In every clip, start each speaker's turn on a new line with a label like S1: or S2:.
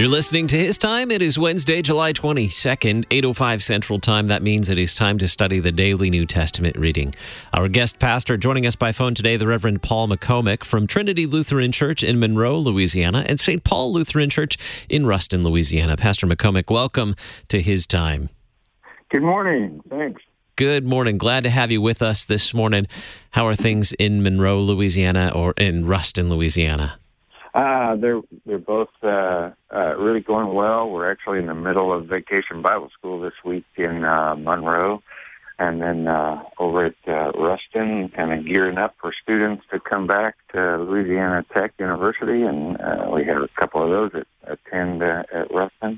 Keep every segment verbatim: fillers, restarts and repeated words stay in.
S1: You're listening to His Time. It is Wednesday, July twenty-second, eight oh five Central Time. That means it is time to study the daily New Testament reading. Our guest pastor joining us by phone today, the Reverend Paul McComick from Trinity Lutheran Church in Monroe, Louisiana, and Saint Paul Lutheran Church in Ruston, Louisiana. Pastor McComick, welcome to His Time.
S2: Good morning. Thanks.
S1: Good morning. Glad to have you with us this morning. How are things in Monroe, Louisiana, or in Ruston, Louisiana?
S2: Uh, they're they're both uh, uh, really going well. We're actually in the middle of Vacation Bible School this week in uh, Monroe, and then uh, over at uh, Ruston, kind of gearing up for students to come back to Louisiana Tech University, and uh, we have a couple of those that attend uh, at Ruston.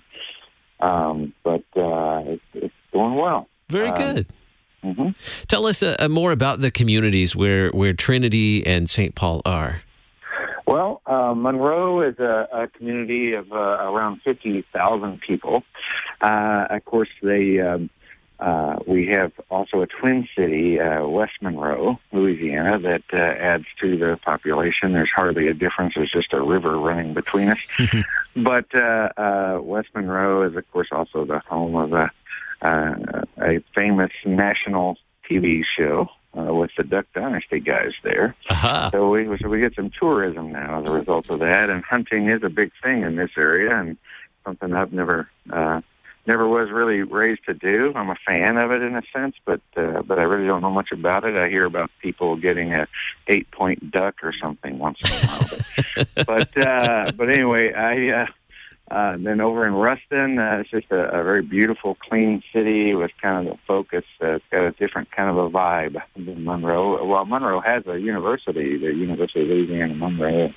S2: Um, but uh, it's, it's going well.
S1: Very good.
S2: Um, mm-hmm.
S1: Tell us uh, more about the communities where, where Trinity and Saint Paul are.
S2: Well, uh, Monroe is a, a community of uh, around fifty thousand people. Uh, of course, they um, uh, we have also a twin city, uh, West Monroe, Louisiana, that uh, adds to the population. There's hardly a difference. There's just a river running between us. But uh, uh, West Monroe is, of course, also the home of a, uh, a famous national T V show. Uh, with the Duck Dynasty guys there.
S1: Uh-huh.
S2: So we so we get some tourism now as a result of that, and hunting is a big thing in this area, and something I've never uh, never was really raised to do. I'm a fan of it in a sense, but uh, but I really don't know much about it. I hear about people getting a eight point duck or something once in a while. But but, uh, but anyway, I. Uh, Uh, then over in Ruston, uh, it's just a, a very beautiful, clean city with kind of a focus. Uh, it's got a different kind of a vibe than Monroe. Well, Monroe has a university, the University of Louisiana Monroe.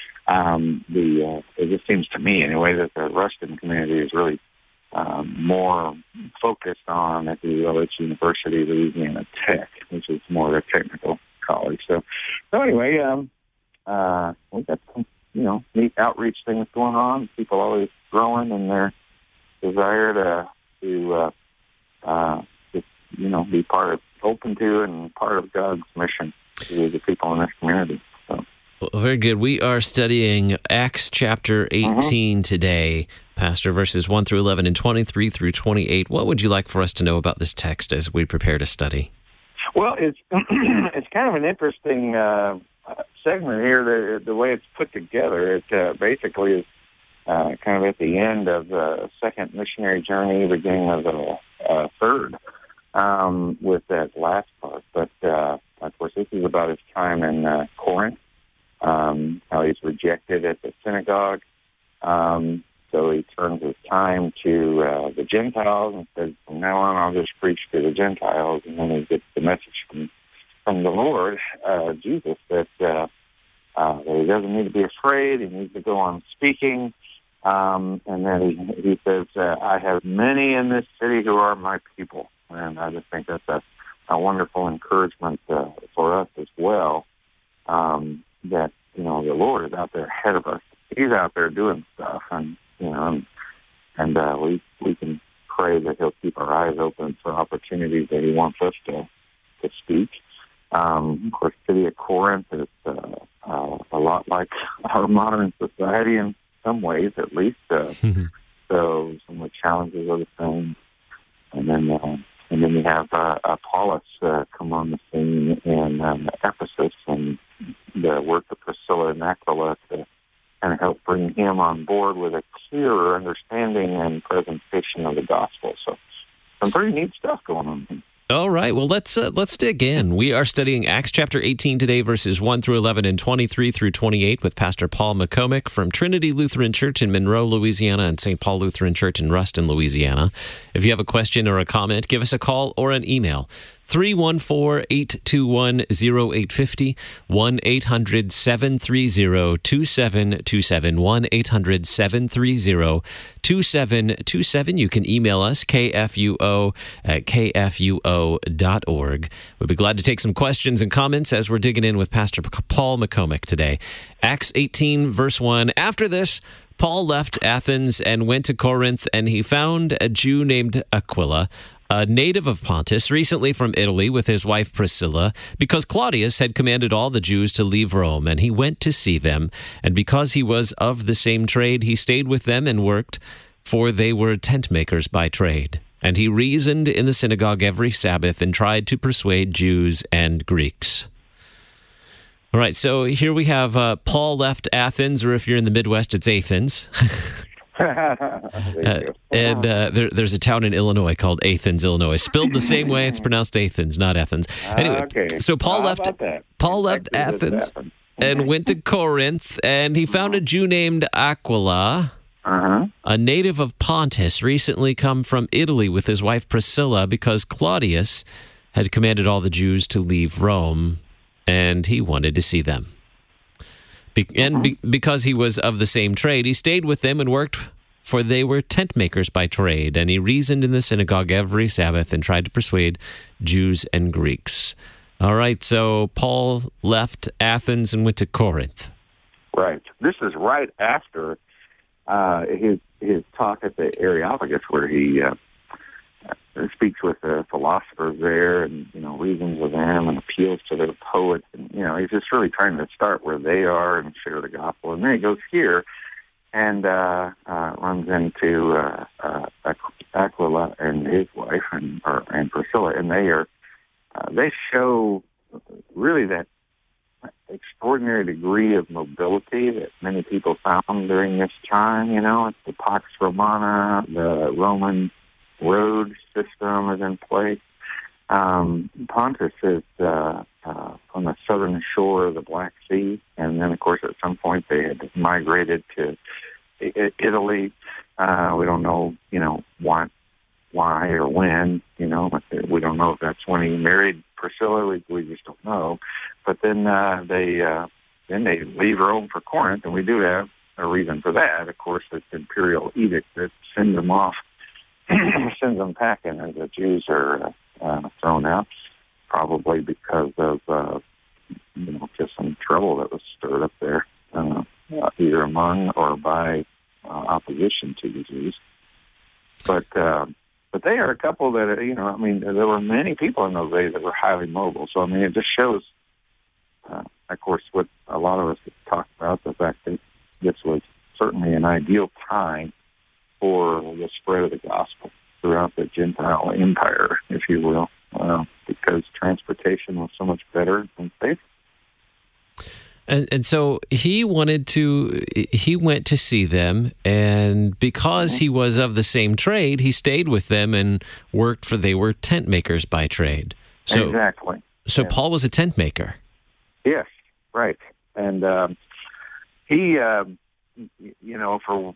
S2: Um, the uh, it just seems to me, anyway, that the Ruston community is really um, more focused on, if you will, its University of Louisiana Tech, which is more of a technical college. So, so anyway, um, uh, we got some, you know, neat outreach things going on. People always growing in their desire to, to, uh, uh, just, you know, be part of, open to and part of God's mission to the people in this community. So.
S1: Well, very good. We are studying Acts chapter eighteen mm-hmm. today, Pastor, verses one through eleven and twenty-three through twenty-eight. What would you like for us to know about this text as we prepare to study?
S2: Well, it's, it's kind of an interesting, uh, segment here, the the way it's put together. It uh, basically is uh, kind of at the end of the second missionary journey, beginning of the uh, third, um, with that last part. But uh, of course, this is about his time in uh, Corinth, um, how he's rejected at the synagogue. Um, so he turns his time to uh, the Gentiles and says, from now on, I'll just preach to the Gentiles. And then he gets the message from from the Lord, uh, Jesus, that, uh, uh, that he doesn't need to be afraid. He needs to go on speaking. Um, and then he, he says, uh, I have many in this city who are my people. And I just think that's a, a wonderful encouragement uh, for us as well, um, that, you know, the Lord is out there ahead of us. He's out there doing stuff. And, you know, and, and uh, we, we can pray that he'll keep our eyes open for opportunities that he wants us to, to speak. Um, of course, the city of Corinth is uh, uh, a lot like our modern society in some ways, at least. Uh, mm-hmm. So some of the challenges are the same. And then, uh, and then you have uh, Apollos uh, come on the scene in um, Ephesus, and the work of Priscilla and Aquila to kind of help bring him on board with a clearer understanding and presentation of the gospel. So some pretty neat stuff going on here.
S1: All right, well, let's uh, let's dig in. We are studying Acts chapter eighteen today, verses one through eleven and twenty-three through twenty-eight with Pastor Paul McComick from Trinity Lutheran Church in Monroe, Louisiana, and Saint Paul Lutheran Church in Ruston, Louisiana. If you have a question or a comment, give us a call or an email. three one four, eight two one, zero eight five zero, one eight hundred, seven three zero, two seven two seven, one eight hundred, seven three zero, two seven two seven. You can email us, K F U O at K F U O dot org. We'd be glad to take some questions and comments as we're digging in with Pastor Paul McComick today. Acts eighteen, verse one. After this, Paul left Athens and went to Corinth, and he found a Jew named Aquila, a native of Pontus, recently from Italy with his wife Priscilla, because Claudius had commanded all the Jews to leave Rome, and he went to see them. And because he was of the same trade, he stayed with them and worked, for they were tent makers by trade. And he reasoned in the synagogue every Sabbath and tried to persuade Jews and Greeks. All right, so here we have uh, Paul left Athens, or if you're in the Midwest, it's Athens. uh, and uh, there, there's a town in Illinois called Athens, Illinois. Spelled the same way, it's pronounced Athens, not Athens. Anyway,
S2: okay.
S1: so Paul
S2: How
S1: left
S2: about that?
S1: Paul left Athens and went to Corinth, and he found a Jew named Aquila,
S2: Uh-huh.
S1: a native of Pontus, recently come from Italy with his wife Priscilla, because Claudius had commanded all the Jews to leave Rome, and he wanted to see them. Be- and be- because he was of the same trade, he stayed with them and worked, for they were tent makers by trade. And he reasoned in the synagogue every Sabbath and tried to persuade Jews and Greeks. All right, so Paul left Athens and went to Corinth.
S2: Right. This is right after uh, his his talk at the Areopagus, where he uh, speaks with the philosophers there, and you know reasons with them, and appeals to their poets, and you know he's just really trying to start where they are and share the gospel. And then he goes here and uh, uh, runs into uh, uh, Aquila and his wife, and or, and Priscilla, and they are uh, they show really that extraordinary degree of mobility that many people found during this time. You know, it's the Pax Romana, the Roman road system is in place. Um, Pontus is uh, uh, on the southern shore of the Black Sea, and then, of course, at some point they had migrated to I- Italy. Uh, we don't know, you know, why, why or when. You know, we don't know if that's when he married Priscilla. We, we just don't know. But then uh, they uh, then they leave Rome for Corinth, and we do have a reason for that. Of course, it's the imperial edict that sends them off, sends them packing as the Jews are uh, thrown out, probably because of uh, you know just some trouble that was stirred up there, uh, either among or by uh, opposition to the Jews. But uh, but they are a couple that you know. I mean, there were many people in those days that were highly mobile. So I mean, it just shows. Uh, of course, what a lot of us have talked about, the fact that this was certainly an ideal time for the spread of the gospel throughout the Gentile empire, if you will, uh, because transportation was so much better and safer.
S1: And and so he wanted to, he went to see them, and because he was of the same trade, he stayed with them and worked, for they were tent makers by trade. So,
S2: exactly.
S1: So
S2: yeah.
S1: Paul was a tent maker.
S2: Yes, right. And um, he, uh, you know, for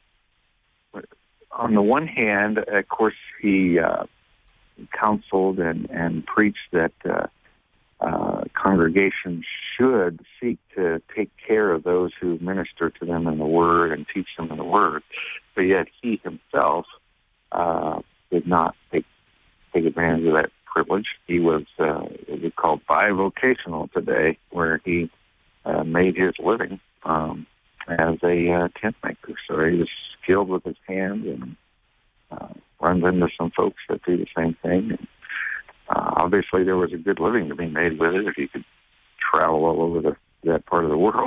S2: on the one hand, of course, he uh, counseled and, and preached that uh, uh, congregations should seek to take care of those who minister to them in the Word and teach them in the Word. But yet he himself uh, did not take, take advantage of that privilege. He was uh, what we call bivocational today, where he uh, made his living um, as a uh, tent maker. So he was skilled with his hands, and uh, runs into some folks that do the same thing. And, uh, obviously, there was a good living to be made with it if you could travel all over the, that part of the world.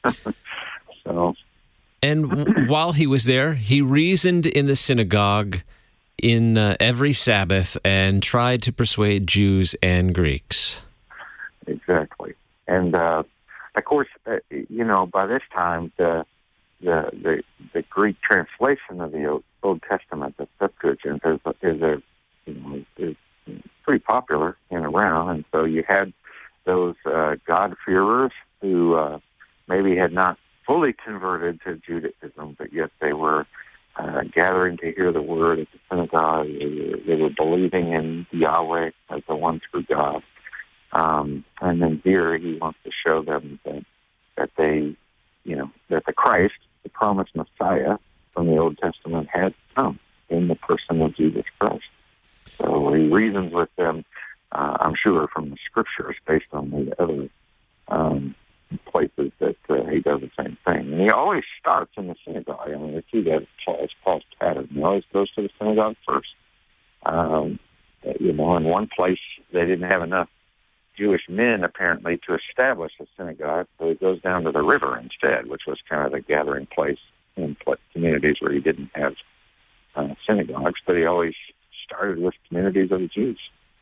S2: so,
S1: and w- while he was there, he reasoned in the synagogue in uh, every Sabbath and tried to persuade Jews and Greeks.
S2: Exactly. And, uh, of course, uh, you know, by this time, the, the the the Greek translation of the Old, Old Testament, the Septuagint, is, is, a, you know, is pretty popular and around. And so you had those uh, God-fearers who uh, maybe had not fully converted to Judaism, but yet they were Uh, gathering to hear the word at the synagogue. They were, they were believing in Yahweh as the one true God. Um, and then here he wants to show them that, that they, you know, that the Christ, the promised Messiah from the Old Testament, had come in the person of Jesus Christ. So he reasons with them, uh, I'm sure, from the scriptures based on the other um places that uh, he does the same thing. And he always starts in the synagogue. I mean, we see that as Paul's pattern. He always goes to the synagogue first. Um, know, in one place they didn't have enough Jewish men apparently to establish a synagogue, so he goes down to the river instead, which was kind of the gathering place in communities where he didn't have uh, synagogues, but he always started with communities of the Jews.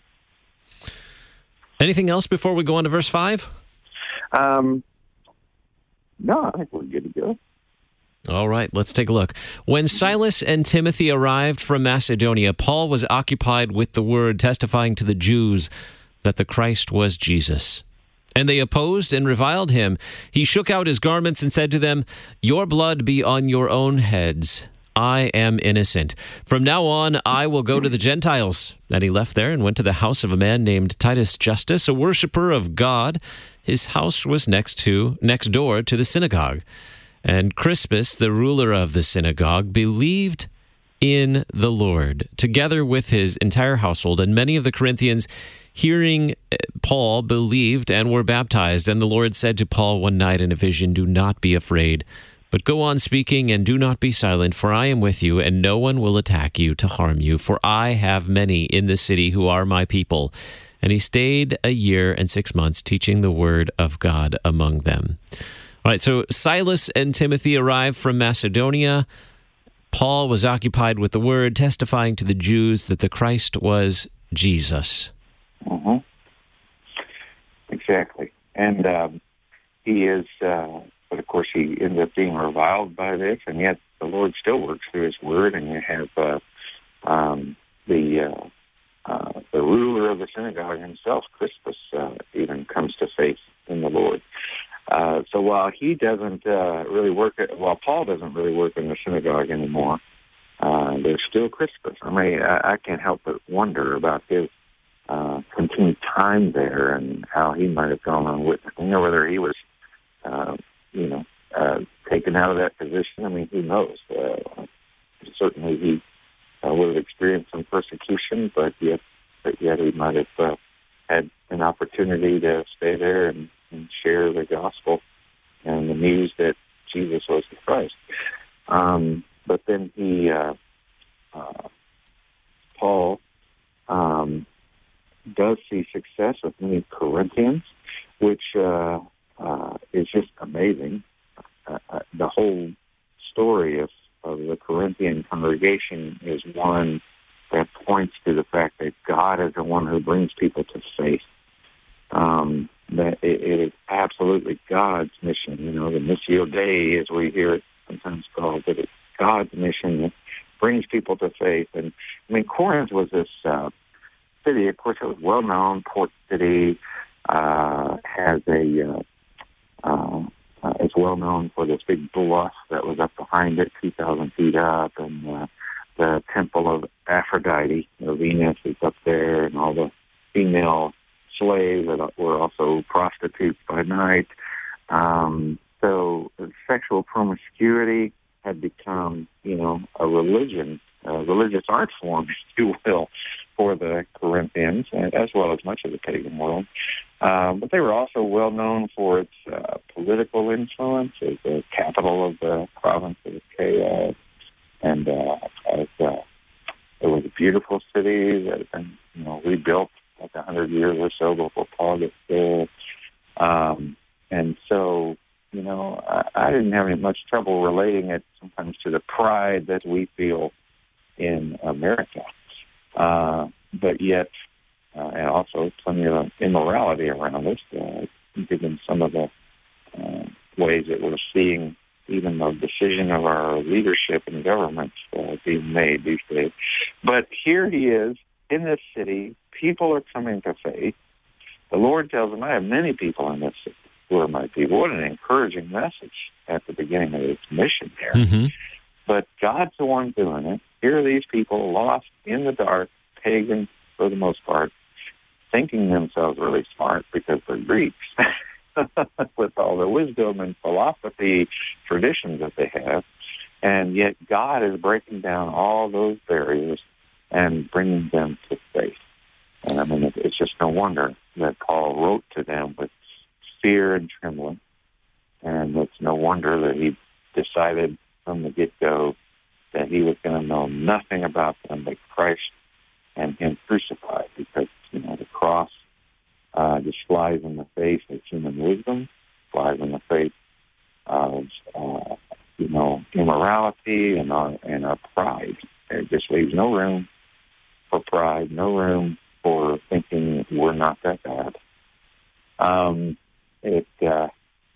S1: Anything else before we go on to verse five?
S2: Um, no, I think we're good to go.
S1: All right, let's take a look. When Silas and Timothy arrived from Macedonia, Paul was occupied with the word, testifying to the Jews that the Christ was Jesus. And they opposed and reviled him. He shook out his garments and said to them, "Your blood be on your own heads. I am innocent. From now on, I will go to the Gentiles." And he left there and went to the house of a man named Titus Justus, a worshiper of God. His house was next to, next door to the synagogue. And Crispus, the ruler of the synagogue, believed in the Lord, together with his entire household. And many of the Corinthians, hearing Paul, believed and were baptized. And the Lord said to Paul one night in a vision, "Do not be afraid, but go on speaking and do not be silent, for I am with you, and no one will attack you to harm you, for I have many in the city who are my people." And he stayed a year and six months teaching the word of God among them. All right, so Silas and Timothy arrived from Macedonia. Paul was occupied with the word, testifying to the Jews that the Christ was Jesus.
S2: Mm-hmm. Exactly. And um, he is, uh, but of course he ends up being reviled by this, and yet the Lord still works through his word, and you have uh, um, the uh, uh, the ruler of the synagogue himself, Crispus, uh, even comes to faith in the Lord. Uh, so while he doesn't uh, really work, at, while Paul doesn't really work in the synagogue anymore, uh, there's still Crispus. I mean, I, I can't help but wonder about his uh, continued time there and how he might have gone on witnessing, or whether he was, uh, you know, uh, taken out of that position. I mean, who knows? Uh, certainly he uh, would have experienced some persecution, but yet, but yet he might have uh, had an opportunity to stay there and and share the gospel and the news that Jesus was the Christ. Um, but then he, uh, uh, Paul, um, does see success with many Corinthians, which uh, uh, is just amazing. Uh, uh, the whole story of, of the Corinthian congregation is one that points to the fact that God is the one who brings people to faith. Um, that it, it is absolutely God's mission, you know, the Missio Dei, as we hear it sometimes called, that it's God's mission that brings people to faith. And, I mean, Corinth was this uh, city, of course, it was well-known, port city, uh, has a, uh, uh, uh, it's well-known for this big bluff that was up behind it, two thousand feet up, and uh, the temple of Aphrodite, you know, Venus is up there, and all the female slaves that were also prostitutes by night. Um, so sexual promiscuity had become, you know, a religion, a religious art form, if you will, for the Corinthians, as well as much of the pagan world. Um, but they were also well known for its uh, political influence as the capital of the province of Achaia, and uh, as uh, it was a beautiful city that had been, you know, rebuilt like a hundred years or so before Paul gets there. Um, and so, you know, I, I didn't have any much trouble relating it sometimes to the pride that we feel in America. Uh, but yet, uh, and also plenty of immorality around us, uh, given some of the uh, ways that we're seeing even the decision of our leadership and government uh, being made these days. But here he is in this city. People are coming to faith. The Lord tells him, "I have many people in this city who are my people." What an encouraging message at the beginning of his mission there. Mm-hmm. But God's the one doing it. Here are these people lost in the dark, pagan for the most part, thinking themselves really smart because they're Greeks, with all the wisdom and philosophy traditions that they have. And yet God is breaking down all those barriers and bringing them to faith. And I mean, it's just no wonder that Paul wrote to them with fear and trembling. And it's no wonder that he decided from the get-go that he was going to know nothing about them but Christ and him crucified, because flies in the face of human wisdom, flies in the face of, uh, you know, immorality and our, and our pride. It just leaves no room for pride, no room for thinking we're not that bad. Um, it, uh,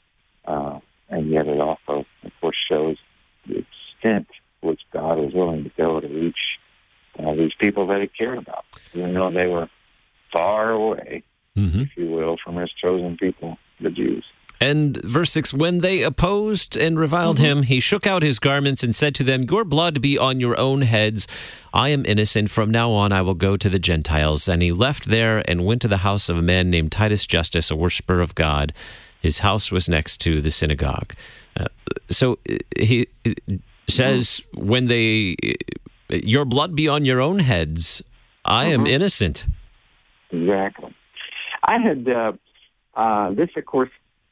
S2: uh, and yet it also, of course, shows the extent which God is willing to go to reach uh, these people that he cared about, even though they were far away, mm-hmm. if you will, from his chosen people, the Jews.
S1: And verse six, when they opposed and reviled mm-hmm. him, he shook out his garments and said to them, your blood be on your own heads. I am innocent. From now on, I will go to the Gentiles. And he left there and went to the house of a man named Titus Justus, a worshiper of God. His house was next to the synagogue. Uh, so he says, mm-hmm. when they, your blood be on your own heads. I mm-hmm. am innocent.
S2: Exactly. I had, uh, uh, this, of course,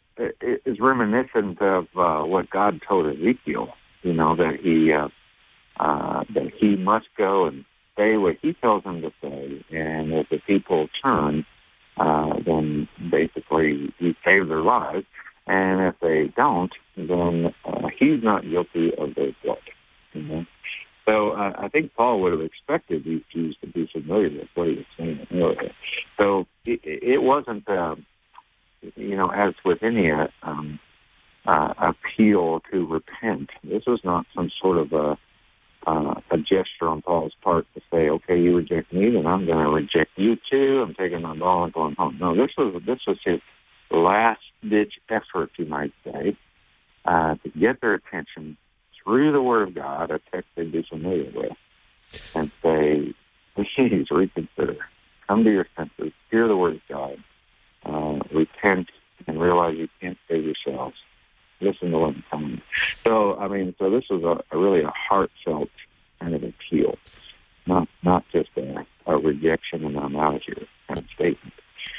S2: is reminiscent of uh, what God told Ezekiel, you know, that he uh, uh, that he must go and say what he tells them to say, and if the people turn, uh, then basically he saves their lives, and if they don't, then uh, he's not guilty of their blood. You know? So uh, I think Paul would have expected these Jews to be familiar with what he was saying earlier. So it, it wasn't... Uh, You know, as with any uh, um, uh, appeal to repent, this was not some sort of a, uh, a gesture on Paul's part to say, "Okay, you reject me, then I'm going to reject you too. I'm taking my ball and going home." No, this was this was his last-ditch effort, you might say, uh, to get their attention through the Word of God, a text they'd be familiar with, and say, "Please reconsider. Come to your senses. Hear the Word of God." Uh, repent and realize you can't save yourselves. Listen to what I'm telling you. So, I mean, so this was a, a really a heartfelt kind of appeal, not not just a, a rejection and I'm out of here kind of statement.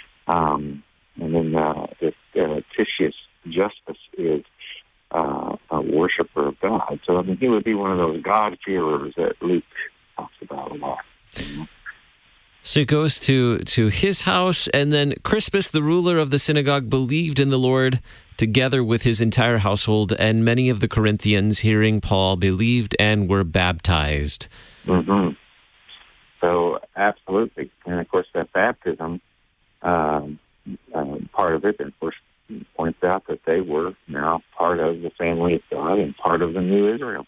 S2: Um, and then uh, this uh, Titius Justus is uh, a worshiper of God. So, I mean, he would be one of those God-fearers that Luke talks about a lot. You know?
S1: So he goes to, to his house, and then Crispus, the ruler of the synagogue, believed in the Lord together with his entire household, and many of the Corinthians, hearing Paul, believed and were baptized.
S2: Mm-hmm. So, absolutely. And, of course, that baptism, um, uh, part of it, of course, points out that they were now part of the family of God and part of the new Israel.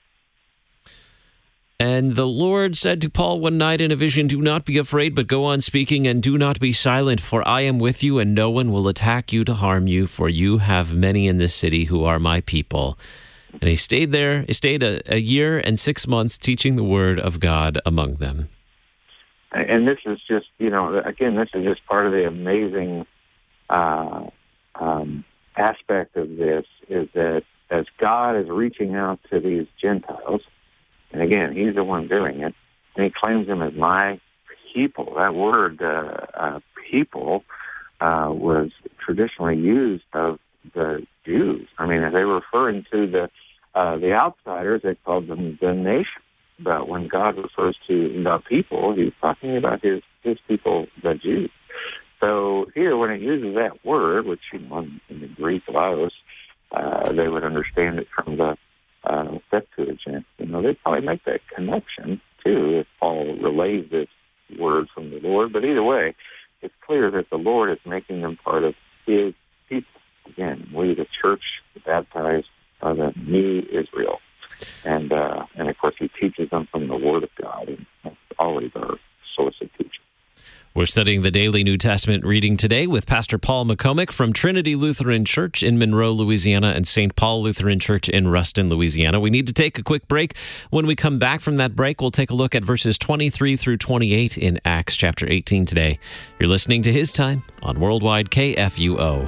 S1: And the Lord said to Paul one night in a vision, do not be afraid, but go on speaking, and do not be silent, for I am with you, and no one will attack you to harm you, for you have many in this city who are my people. And he stayed there, he stayed a, a year and six months teaching the word of God among them.
S2: And this is just, you know, again, this is just part of the amazing uh, um, aspect of this, is that as God is reaching out to these Gentiles, and again, he's the one doing it, and he claims them as my people. That word, uh, uh, people, uh, was traditionally used of the Jews. I mean, if they were referring to the uh, the outsiders, they called them the nation. But when God refers to the people, he's talking about his, his people, the Jews. So here, when it uses that word, which you know, in the Greek Laos, uh, they would understand it from the Uh, Septuagint, you know, they'd probably make that connection, too, if Paul relays this word from the Lord. But either way, it's clear that the Lord is making them part of his people. Again, we, the church, the baptized, are the new Israel. And, uh, and of course, he teaches them from the Word of God, and that's always our source of teaching.
S1: We're studying the Daily New Testament reading today with Pastor Paul McComick from Trinity Lutheran Church in Monroe, Louisiana, and Saint Paul Lutheran Church in Ruston, Louisiana. We need to take a quick break. When we come back from that break, we'll take a look at verses twenty-three through twenty-eight in Acts chapter eighteen today. You're listening to His Time on Worldwide K F U O.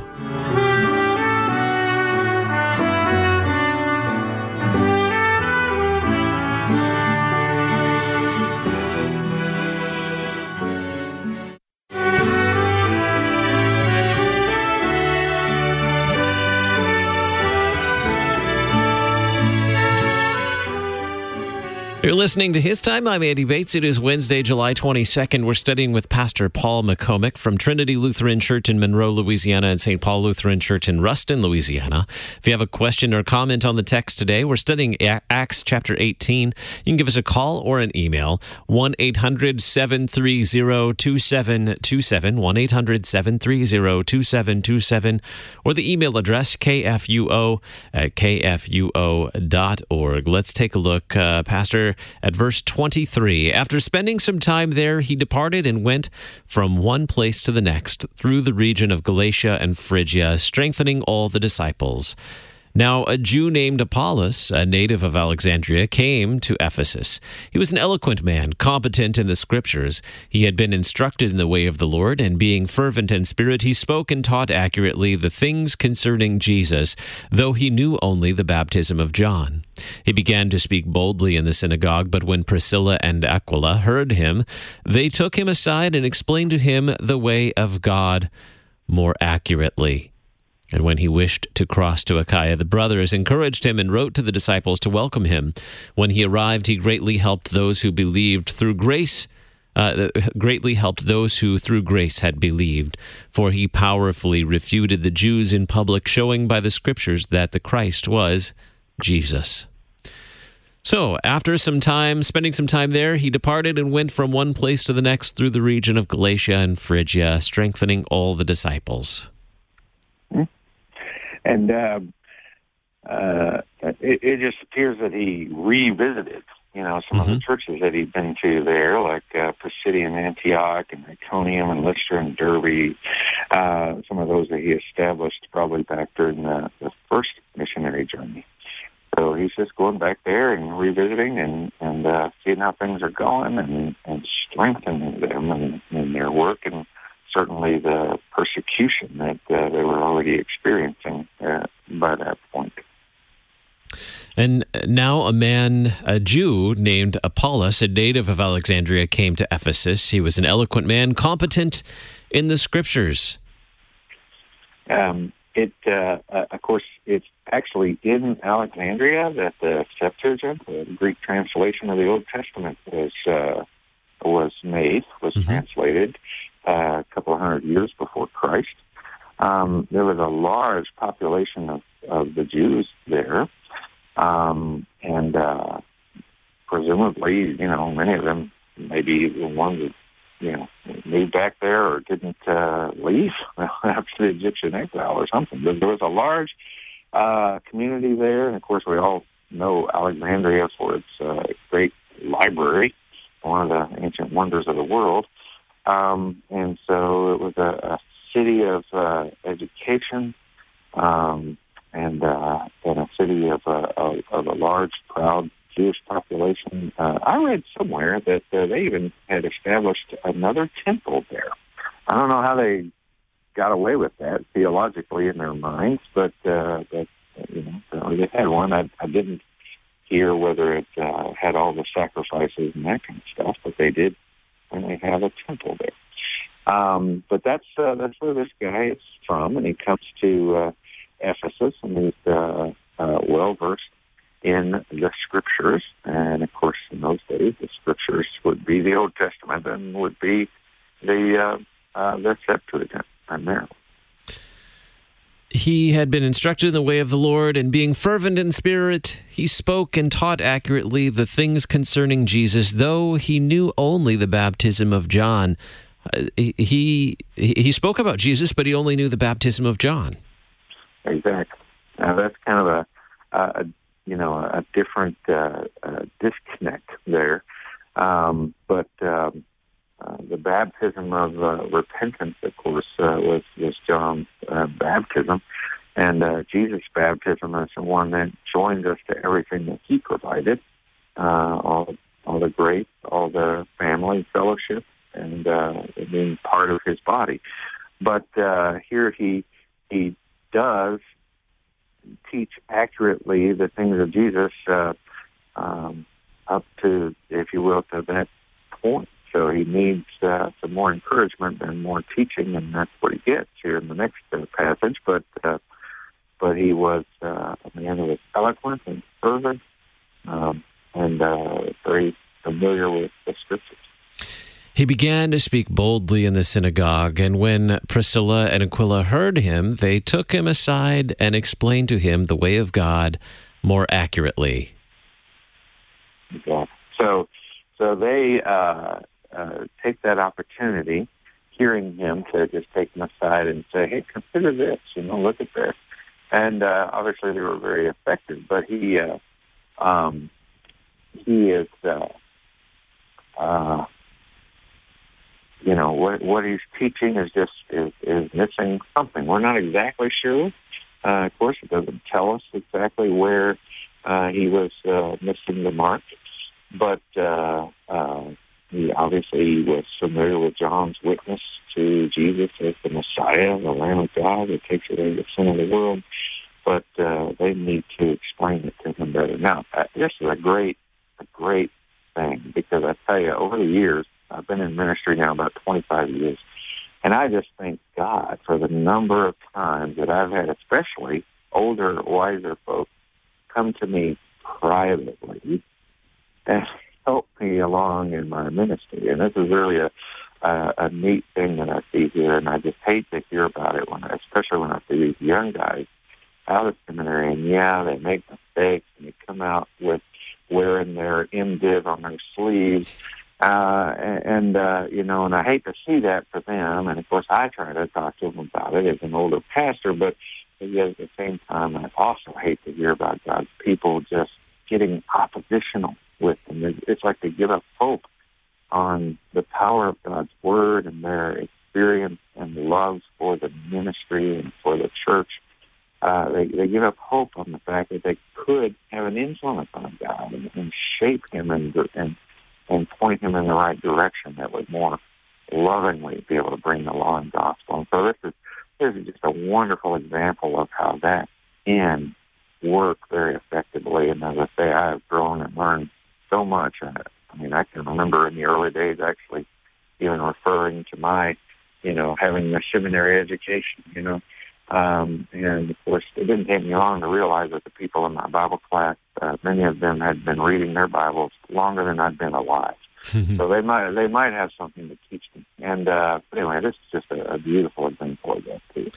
S1: You're listening to His Time. I'm Andy Bates. It is Wednesday, July twenty-second. We're studying with Pastor Paul McComick from Trinity Lutheran Church in Monroe, Louisiana, and Saint Paul Lutheran Church in Ruston, Louisiana. If you have a question or comment on the text today, we're studying Acts chapter eighteen. You can give us a call or an email, one eight hundred seven three zero two seven two seven, one eight hundred seven three zero two seven two seven, or the email address, k f u o at k f u o dot org. Let's take a look, uh, Pastor, at verse twenty-three. After spending some time there, he departed and went from one place to the next through the region of Galatia and Phrygia, strengthening all the disciples. Now, a Jew named Apollos, a native of Alexandria, came to Ephesus. He was an eloquent man, competent in the Scriptures. He had been instructed in the way of the Lord, and being fervent in spirit, he spoke and taught accurately the things concerning Jesus, though he knew only the baptism of John. He began to speak boldly in the synagogue, but when Priscilla and Aquila heard him, they took him aside and explained to him the way of God more accurately. And when he wished to cross to Achaia, the brothers encouraged him and wrote to the disciples to welcome him. When he arrived, he greatly helped those who believed through grace, uh, greatly helped those who through grace had believed. For he powerfully refuted the Jews in public, showing by the Scriptures that the Christ was Jesus. So, after some time, spending some time there, he departed and went from one place to the next through the region of Galatia and Phrygia, strengthening all the disciples.
S2: And uh, uh, it, it just appears that he revisited, you know, some mm-hmm. of the churches that he'd been to there, like uh, Pisidian Antioch and Iconium and Lystra and Derbe, uh, some of those that he established probably back during the, the first missionary journey. So he's just going back there and revisiting and, and uh, seeing how things are going and, and strengthening them in, in their work, and certainly the persecution that uh, they were already experiencing uh, by that point.
S1: And now a man, a Jew named Apollos, a native of Alexandria, came to Ephesus. He was an eloquent man, competent in the Scriptures.
S2: Um, it, uh, uh, of course, it's actually in Alexandria that the Septuagint, the Greek translation of the Old Testament, was uh, was made, was mm-hmm. translated. Uh, a couple of hundred years before Christ. Um, there was a large population of, of the Jews there, um, and uh, presumably, you know, many of them, maybe the ones that, you know, moved back there or didn't uh, leave after the Egyptian exile or something. But there was a large uh, community there, and of course, we all know Alexandria for its uh, great library, one of the ancient wonders of the world. Um, and so it was a, a city of uh, education, um, and, uh, and a city of a, of, of a large, proud Jewish population. Uh, I read somewhere that uh, they even had established another temple there. I don't know how they got away with that theologically in their minds, but uh, that you know they had one. I, I didn't hear whether it uh, had all the sacrifices and that kind of stuff, but they did. And they have a temple there. Um, but that's uh, that's where this guy is from, and he comes to uh, Ephesus, and he's uh, uh, well-versed in the Scriptures. And, of course, in those days, the Scriptures would be the Old Testament and would be the, uh, uh, the Septuagint primarily.
S1: He had been instructed in the way of the Lord, and being fervent in spirit, he spoke and taught accurately the things concerning Jesus, though he knew only the baptism of John. Uh, he he spoke about Jesus, but he only knew the baptism of John.
S2: Exactly. Now that's kind of a, a you know a different uh, uh, disconnect there, um, but. Um, Uh, the baptism of uh, repentance, of course, uh, was, was John's uh, baptism. And uh, Jesus' baptism is the one that joins us to everything that he provided, uh, all, all the grace, all the family fellowship, and uh, being part of his body. But uh, here he he does teach accurately the things of Jesus uh, um, up to, if you will, to that point. So he needs uh, some more encouragement and more teaching, and that's what he gets here in the next uh, passage. But uh, but he was uh, a man who was eloquent and fervent, um, and uh, very familiar with the Scriptures.
S1: He began to speak boldly in the synagogue, and when Priscilla and Aquila heard him, they took him aside and explained to him the way of God more accurately.
S2: Yeah. So, so they uh, uh, take that opportunity, hearing him, to just take him aside and say, "Hey, consider this. You know, look at this." And uh, obviously, they were very effective. But he, uh, um, he is, uh, uh, you know, what what he's teaching is just is, is missing something. We're not exactly sure. Uh, of course, it doesn't tell us exactly where uh, he was uh, missing the mark. But uh, uh, he obviously was familiar with John's witness to Jesus as the Messiah, the Lamb of God that takes away the sin of the world. But uh, they need to explain it to him better. Now, uh, this is a great, a great thing, because I tell you, over the years, I've been in ministry now about twenty-five years, and I just thank God for the number of times that I've had, especially older, wiser folks, come to me privately and help me along in my ministry. And this is really a, a, a neat thing that I see here, and I just hate to hear about it, when, especially when I see these young guys out of seminary, and yeah, they make mistakes, and they come out with wearing their M Div on their sleeves, uh, and, uh, you know, and I hate to see that for them, and of course I try to talk to them about it as an older pastor, but yet at the same time, I also hate to hear about God's people just getting oppositional with them. It's like they give up hope on the power of God's Word and their experience and love for the ministry and for the church. Uh, they, they give up hope on the fact that they could have an influence on God and, and shape him and, and and point him in the right direction that would more lovingly be able to bring the law and gospel. And so this is, this is just a wonderful example of how that can work very effectively. And as I say, I have grown and learned so much. I, I mean, I can remember in the early days actually even referring to my, you know, having a seminary education, you know. Um, and, of course, it didn't take me long to realize that the people in my Bible class, uh, many of them had been reading their Bibles longer than I'd been alive. So they might they might have something to teach me. And uh, but anyway, this is just a, a beautiful example of that, too.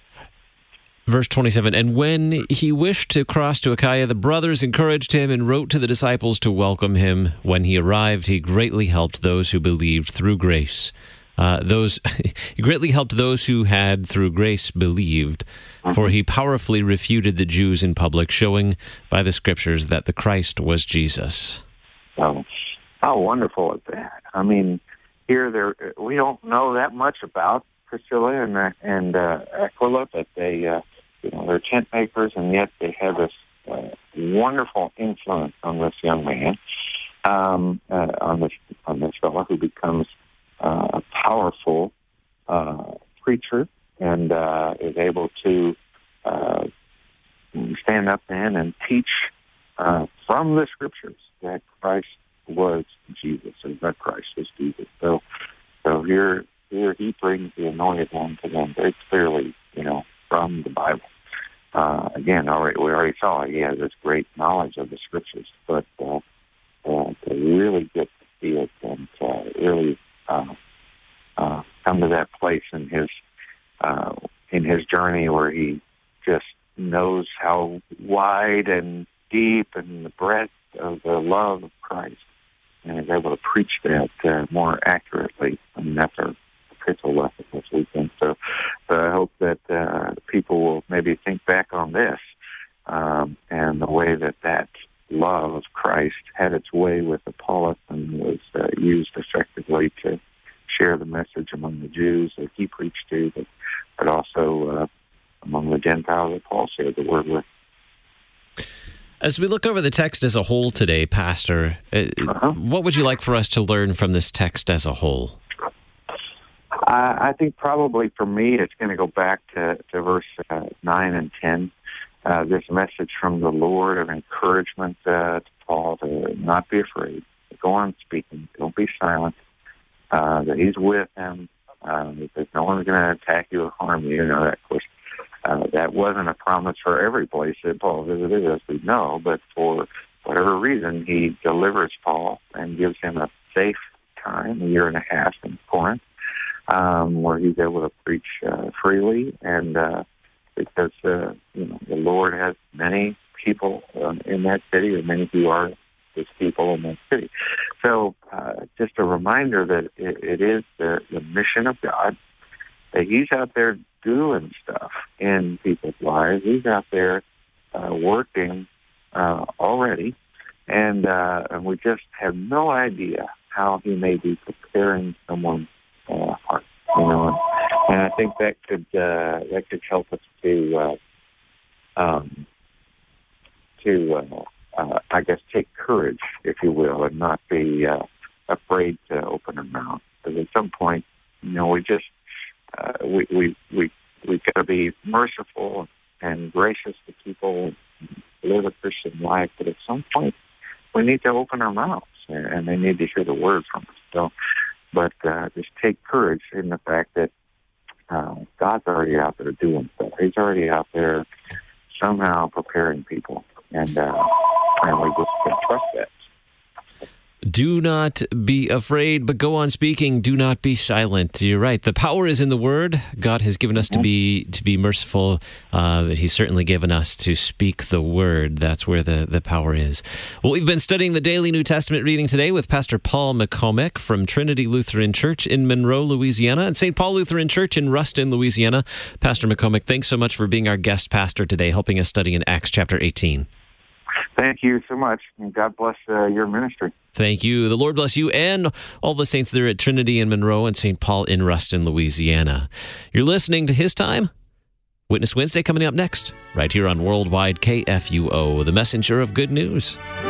S1: Verse twenty-seven, and when he wished to cross to Achaia, the brothers encouraged him and wrote to the disciples to welcome him. When he arrived, he greatly helped those who believed through grace. Uh, those he greatly helped those who had through grace believed, for he powerfully refuted the Jews in public, showing by the Scriptures that the Christ was Jesus.
S2: So, how wonderful is that? I mean, here there we don't know that much about Priscilla and and uh, Aquila, but they, uh, you know, they're tent makers, and yet they have this uh, wonderful influence on this young man, um, uh, on this on this fellow who becomes Uh, a powerful uh, preacher and uh, is able to uh, stand up then and teach uh, from the Scriptures that Christ was Jesus, or that Christ was Jesus. So, so here, here he brings the anointed one to them very clearly, you know, from the Bible. Uh, again, already, we already saw he has this great knowledge of the Scriptures, but uh, uh, to really get to see it and uh, really Uh, uh, come to that place in his uh, in his journey where he just knows how wide and deep and the breadth of the love of Christ, and is able to preach that uh, more accurately. I mean, that's our epistle lesson this weekend. So, so I hope that uh, people will maybe think back on this um, and the way that that love of Christ had its way with Apollos and was uh, used effectively to share the message among the Jews that he preached to, but, but also uh, among the Gentiles that Paul shared the word with.
S1: As we look over the text as a whole today, Pastor, uh-huh. what would you like for us to learn from this text as a whole?
S2: I, I think probably for me it's going to go back to, to verse uh, nine and ten. Uh, this message from the Lord of encouragement uh, to Paul to not be afraid, to go on speaking, don't be silent, uh, that he's with him, uh, because no one's going to attack you or harm you. You know, that, of course, uh, that wasn't a promise for every place that Paul visited, as we know, but for whatever reason, he delivers Paul and gives him a safe time, a year and a half in Corinth, um, where he's able to preach uh, freely, and uh, because uh, you know the Lord has many people um, in that city, or many who are His people in that city. So, uh, just a reminder that it, it is the, the mission of God, that He's out there doing stuff in people's lives. He's out there uh, working uh, already, and uh, and we just have no idea how He may be preparing someone's uh, heart. You know, and, and I think that could uh, that could help us to uh, um, to uh, uh, I guess take courage, if you will, and not be uh, afraid to open our mouth. Because at some point, you know, we just uh, we we we we got to be merciful and gracious to people, live a Christian life. But at some point, we need to open our mouths, and they need to hear the word from us. So, but uh, just take courage in the fact that uh, God's already out there doing stuff. He's already out there somehow preparing people, and uh, and we just can trust that.
S1: Do not be afraid, but go on speaking. Do not be silent. You're right. The power is in the word. God has given us to be to be merciful. Uh, He's certainly given us to speak the word. That's where the, the power is. Well, we've been studying the Daily New Testament reading today with Pastor Paul McComick from Trinity Lutheran Church in Monroe, Louisiana, and Saint Paul Lutheran Church in Ruston, Louisiana. Pastor McComick, thanks so much for being our guest pastor today, helping us study in Acts chapter eighteen.
S2: Thank you so much, and God bless uh, your ministry.
S1: Thank you. The Lord bless you and all the saints there at Trinity in Monroe and Saint Paul in Ruston, Louisiana. You're listening to His Time. Witness Wednesday coming up next, right here on Worldwide K F U O, the messenger of good news.